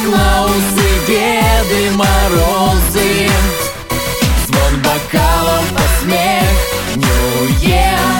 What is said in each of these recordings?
Санта-Клаусы, Деды Морозы, звон бокалов под смех, Нью-Йер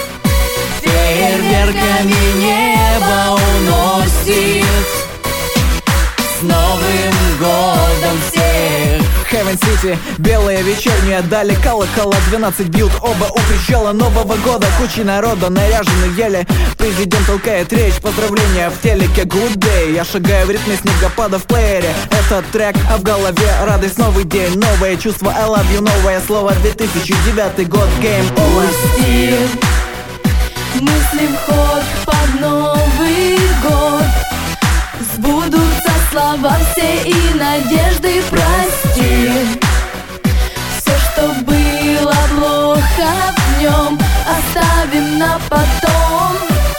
фейерверками небо уносит. С Новым годом всех! Heaven City, белые вечерние дали колокола 12 бьют, оба у причала Нового года. Куча народа наряжены еле, президент толкает речь, поздравления в телеке Good Day. Я шагаю в ритме снегопада в плеере, этот трек, а в голове радость, новый день, новое чувство, I love you, новое слово, 2009 год, Game Over. Пусти мысли в ход под Новый год, сбудутся слова все и надежды, прости. Все, что было плохо в нем, оставим на потом.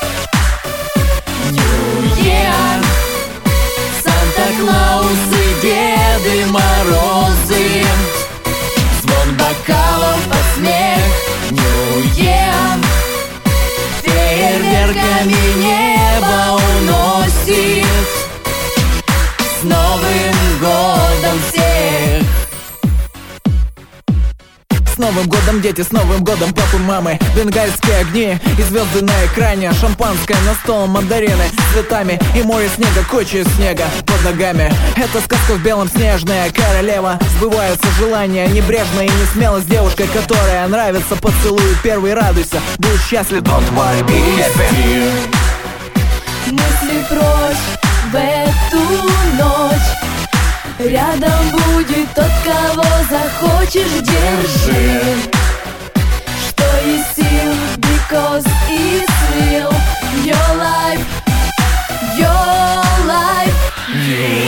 Нью-Йер, Санта-Клаусы, Деды Морозы, звон бокалов под смех, Нью-Йер фейерверками небо уносит. С Новым годом всех! С Новым годом, дети, с Новым годом, папы, мамы. Бенгальские огни и звезды на экране, шампанское на стол, мандарины с цветами и море снега, куча снега под ногами. Это сказка в белом, снежная королева. Сбываются желания, небрежно и не смело, с девушкой, которая нравится, поцелуй первый, радуйся, будь счастлив, don't worry, be happy. Мысли прочь в эту ночь, рядом будет тот, кого захочешь, держи. Что есть сил, because it's real. Your life, your life.